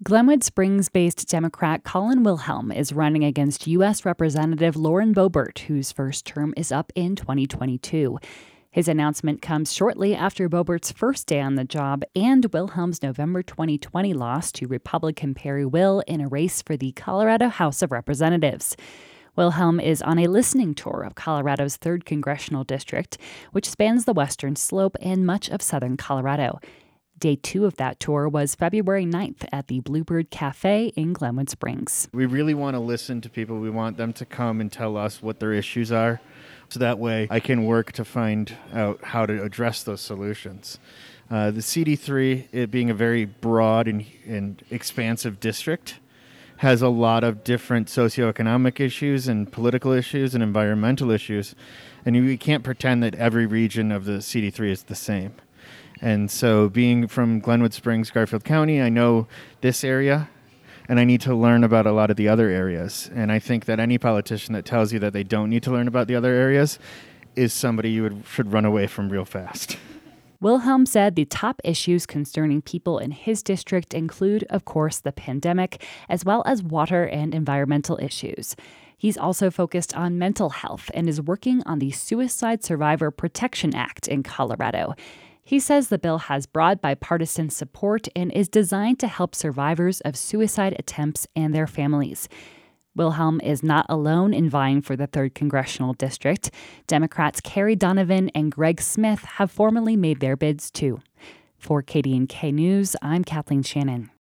Glenwood Springs-based Democrat Colin Wilhelm is running against U.S. Representative Lauren Boebert, whose first term is up in 2022. His announcement comes shortly after Boebert's first day on the job and Wilhelm's November 2020 loss to Republican Perry Will in a race for the Colorado House of Representatives. Wilhelm is on a listening tour of Colorado's 3rd Congressional District, which spans the western slope and much of southern Colorado. Day 2 of that tour was February 9th at the Bluebird Cafe in Glenwood Springs. We really want to listen to people. We want them to come and tell us what their issues are, so that way I can work to find out how to address those solutions. The CD3, it being a very broad and expansive district, has a lot of different socioeconomic issues and political issues and environmental issues, and we can't pretend that every region of the CD3 is the same. And so being from Glenwood Springs, Garfield County, I know this area, and I need to learn about a lot of the other areas. And I think that any politician that tells you that they don't need to learn about the other areas is somebody you should run away from real fast. Wilhelm said the top issues concerning people in his district include, of course, the pandemic, as well as water and environmental issues. He's also focused on mental health and is working on the Suicide Survivor Protection Act in Colorado. He says the bill has broad bipartisan support and is designed to help survivors of suicide attempts and their families. Wilhelm is not alone in vying for the 3rd Congressional District. Democrats Carrie Donovan and Greg Smith have formally made their bids too. For KDNK News, I'm Kathleen Shannon.